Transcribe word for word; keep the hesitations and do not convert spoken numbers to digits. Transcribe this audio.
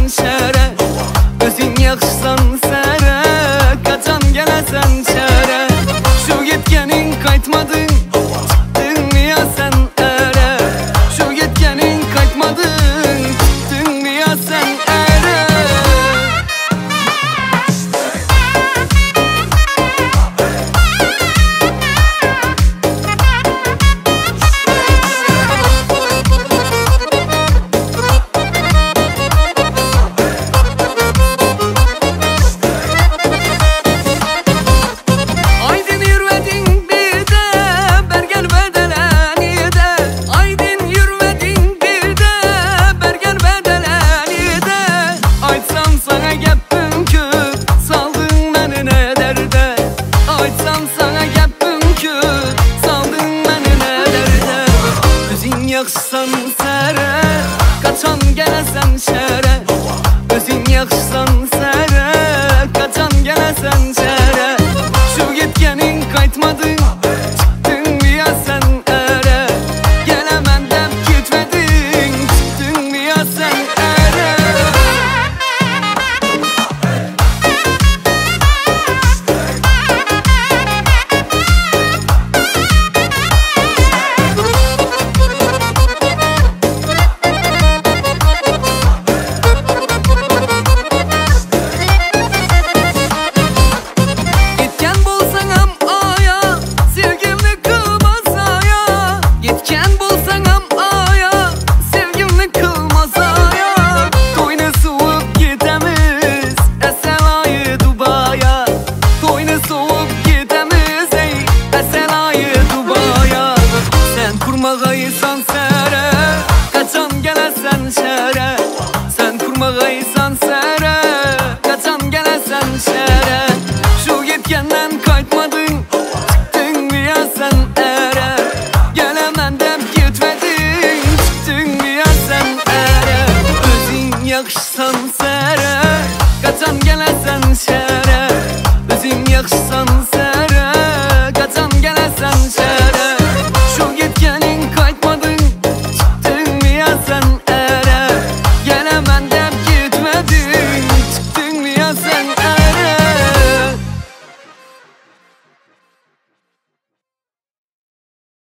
şəhərə. Özün yaxşısan sərə, qaçan gələsən şəhərə. Şu yetkənin qaytmadın, çıxdın niyə sən ərə. Şu yetkənin qaytmadın, çıxdın niyə sən ərə. Yaxşısan sərə, qaçan gələsən şəhərə. Özün yaxşısan sərə, qaçan gələsən şəhərə. Şu yetkənin qaytmadın, çıxdın niyə sən ərə. Gələmən dəb getmədin, çıxdın niyə sən ərə. Kurmağaysan sərə, qaçan gələsən şəhərə. Sən kurmağaysan sərə, qaçan gələsən şəhərə. Şu yetkəndən qaytmadın, çıxdın niyə sən ərə. Gələmən dəb getmədin, çıxdın niyə sən ərə. Özün yaxşısan sərə.